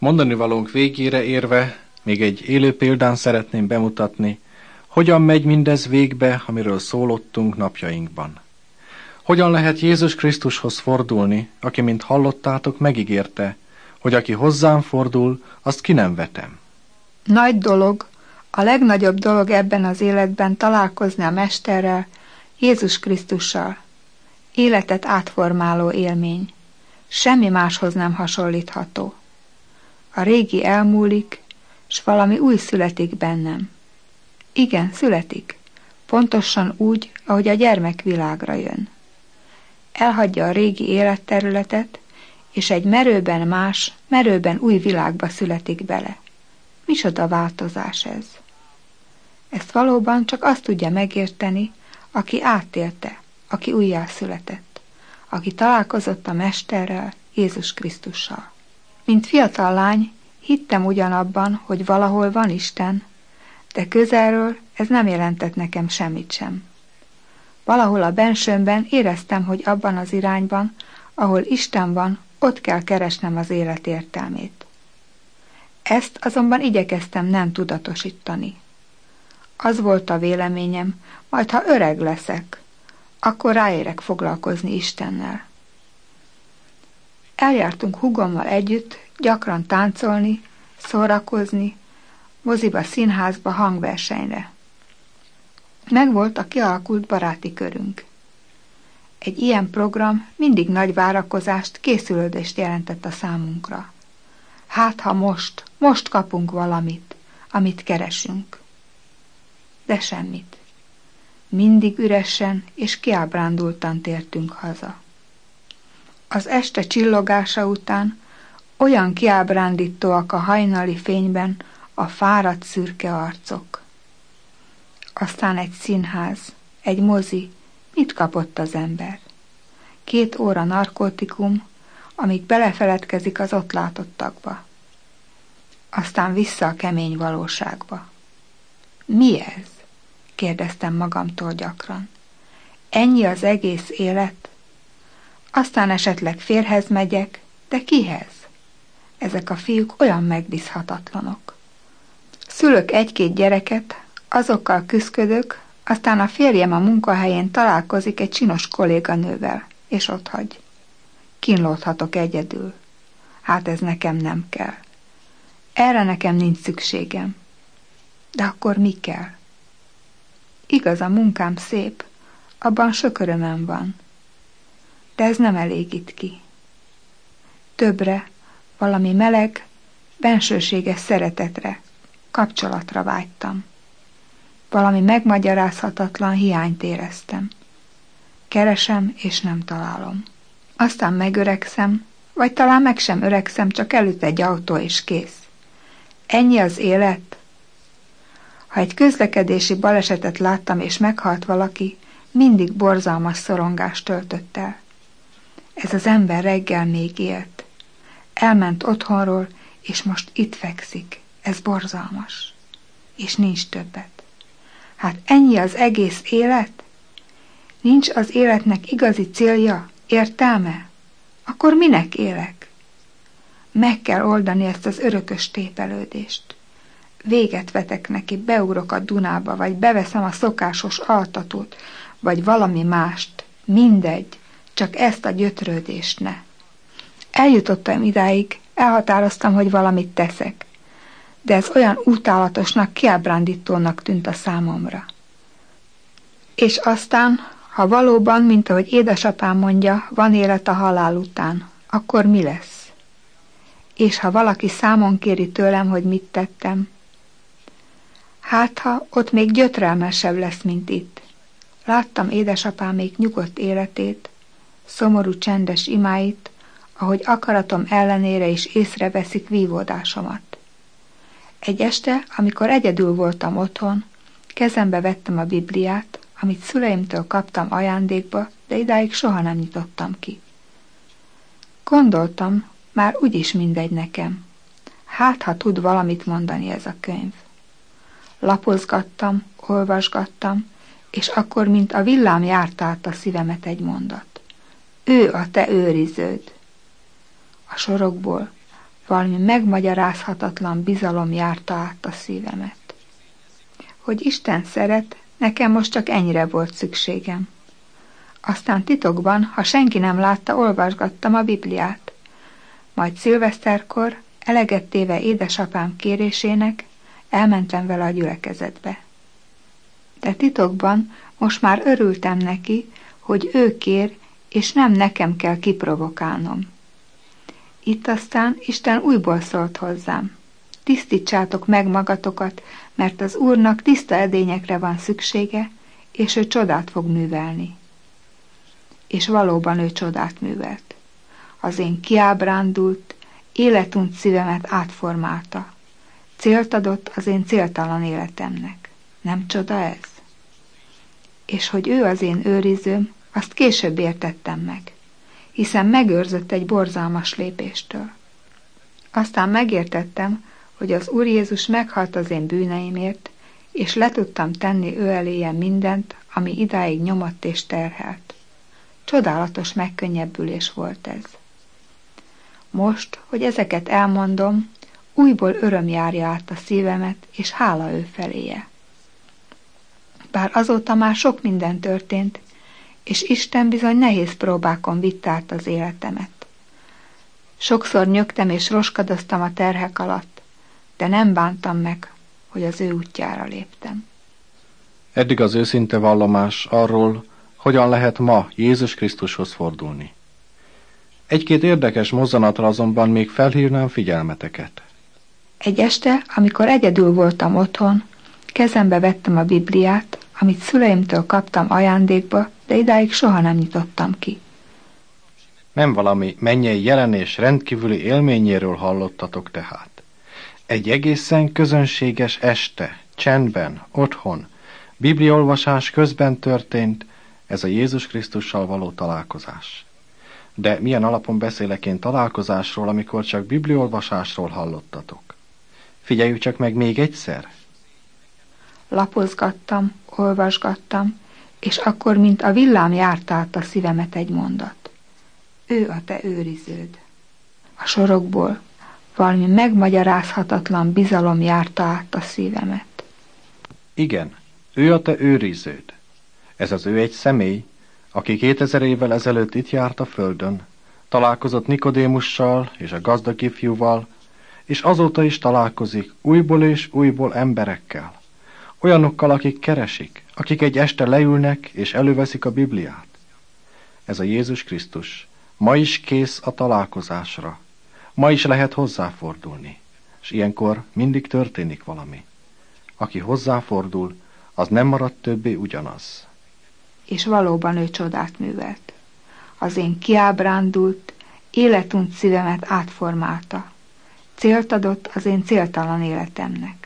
Mondani valónk végére érve még egy élő példán szeretném bemutatni, hogyan megy mindez végbe, amiről szólottunk napjainkban. Hogyan lehet Jézus Krisztushoz fordulni, aki, mint hallottátok, megígérte, hogy aki hozzám fordul, azt ki nem vetem. Nagy dolog, a legnagyobb dolog ebben az életben találkozni a Mesterrel, Jézus Krisztussal. Életet átformáló élmény. Semmi máshoz nem hasonlítható. A régi elmúlik, s valami új születik bennem. Igen, születik. Pontosan úgy, ahogy a gyermek világra jön. Elhagyja a régi életterületet, és egy merőben más, merőben új világba születik bele. Micsoda változás ez? Ezt valóban csak azt tudja megérteni, aki átélte, aki újjászületett, aki találkozott a Mesterrel, Jézus Krisztussal. Mint fiatal lány, hittem ugyanabban, hogy valahol van Isten, de közelről ez nem jelentett nekem semmit sem. Valahol a bensőmben éreztem, hogy abban az irányban, ahol Isten van, ott kell keresnem az élet értelmét. Ezt azonban igyekeztem nem tudatosítani. Az volt a véleményem, majd ha öreg leszek, akkor ráérek foglalkozni Istennel. Eljártunk húgommal együtt, gyakran táncolni, szórakozni, moziba, színházba, hangversenyre. Megvolt a kialakult baráti körünk. Egy ilyen program mindig nagy várakozást, készülődést jelentett a számunkra. Hát, ha most kapunk valamit, amit keresünk. De semmit. Mindig üresen és kiábrándultan tértünk haza. Az este csillogása után olyan kiábrándítóak a hajnali fényben a fáradt szürke arcok. Aztán egy színház, egy mozi, mit kapott az ember? 2 óra narkotikum, amíg belefeledkezik az ott látottakba. Aztán vissza a kemény valóságba. Mi ez? Kérdeztem magamtól gyakran. Ennyi az egész élet? Aztán esetleg férhez megyek, de kihez? Ezek a fiúk olyan megbízhatatlanok. Szülök 1-2 gyereket, azokkal küszködök, aztán a férjem a munkahelyén találkozik egy csinos kolléganővel, és otthagy. Kínlódhatok egyedül. Hát ez nekem nem kell. Erre nekem nincs szükségem. De akkor mi kell? Igaz, a munkám szép, abban sok örömem van. De ez nem elégít ki. Többre, valami meleg, bensőséges szeretetre, kapcsolatra vágytam. Valami megmagyarázhatatlan hiányt éreztem. Keresem, és nem találom. Aztán megöregszem, vagy talán meg sem öregszem, csak előtt egy autó, és kész. Ennyi az élet? Ha egy közlekedési balesetet láttam, és meghalt valaki, mindig borzalmas szorongást töltött el. Ez az ember reggel még élt. Elment otthonról, és most itt fekszik. Ez borzalmas. És nincs többet. Hát ennyi az egész élet? Nincs az életnek igazi célja, értelme? Akkor minek élek? Meg kell oldani ezt az örökös tépelődést. Véget vetek neki, beugrok a Dunába, vagy beveszem a szokásos altatót, vagy valami mást. Mindegy, csak ezt a gyötrődést ne. Eljutottam idáig, elhatároztam, hogy valamit teszek. De ez olyan utálatosnak, kiábrándítónak tűnt a számomra. És aztán, ha valóban, mint ahogy édesapám mondja, van élet a halál után, akkor mi lesz? És ha valaki számon kéri tőlem, hogy mit tettem, hát ha ott még gyötrelmesebb lesz, mint itt. Láttam édesapámék nyugodt életét, szomorú csendes imáit, ahogy akaratom ellenére is észreveszik vívódásomat. Egy este, amikor egyedül voltam otthon, kezembe vettem a Bibliát, amit szüleimtől kaptam ajándékba, de idáig soha nem nyitottam ki. Gondoltam, már úgyis mindegy nekem. Hát, ha tud valamit mondani ez a könyv. Lapozgattam, olvasgattam, és akkor, mint a villám járt át a szívemet egy mondat. Ő a te őriződ. A sorokból valami megmagyarázhatatlan bizalom járta át a szívemet. Hogy Isten szeret, nekem most csak ennyire volt szükségem. Aztán titokban, ha senki nem látta, olvasgattam a Bibliát. Majd szilveszterkor, eleget téve édesapám kérésének, elmentem vele a gyülekezetbe. De titokban most már örültem neki, hogy ő kér, és nem nekem kell kiprovokálnom. Itt aztán Isten újból szólt hozzám. Tisztítsátok meg magatokat, mert az Úrnak tiszta edényekre van szüksége, és ő csodát fog művelni. És valóban ő csodát művelt. Az én kiábrándult, életunt szívemet átformálta. Célt adott az én céltalan életemnek. Nem csoda ez? És hogy ő az én őrizőm, azt később értettem meg, hiszen megőrzött egy borzalmas lépéstől. Aztán megértettem, hogy az Úr Jézus meghalt az én bűneimért, és le tudtam tenni ő eléje mindent, ami idáig nyomott és terhelt. Csodálatos megkönnyebbülés volt ez. Most, hogy ezeket elmondom, újból öröm járja át a szívemet, és hála ő feléje. Bár azóta már sok minden történt, és Isten bizony nehéz próbákon vitt át az életemet. Sokszor nyögtem és roskadoztam a terhek alatt, de nem bántam meg, hogy az ő útjára léptem. Eddig az őszinte vallomás arról, hogyan lehet ma Jézus Krisztushoz fordulni. Egy-két érdekes mozzanatra azonban még felhívnám figyelmeteket. Egy este, amikor egyedül voltam otthon, kezembe vettem a Bibliát, amit szüleimtől kaptam ajándékba, de idáig soha nem nyitottam ki. Nem valami mennyei jelenés rendkívüli élményéről hallottatok tehát. Egy egészen közönséges este, csendben, otthon, bibliaolvasás közben történt ez a Jézus Krisztussal való találkozás. De milyen alapon beszélek én találkozásról, amikor csak bibliaolvasásról hallottatok? Figyeljük csak meg még egyszer! Lapozgattam, olvasgattam, és akkor, mint a villám járt át a szívemet egy mondat. Ő a te őriződ. A sorokból valami megmagyarázhatatlan bizalom járta át a szívemet. Igen, ő a te őriződ. Ez az ő egy személy, aki 2000 évvel ezelőtt itt járt a földön, találkozott Nikodémussal és a gazdag ifjúval, és azóta is találkozik újból és újból emberekkel. Olyanokkal, akik keresik, akik egy este leülnek és előveszik a Bibliát. Ez a Jézus Krisztus ma is kész a találkozásra. Ma is lehet hozzáfordulni, és ilyenkor mindig történik valami. Aki hozzáfordul, az nem marad többé ugyanaz. És valóban ő csodát művelt. Az én kiábrándult, életunt szívemet átformálta. Célt adott az én céltalan életemnek.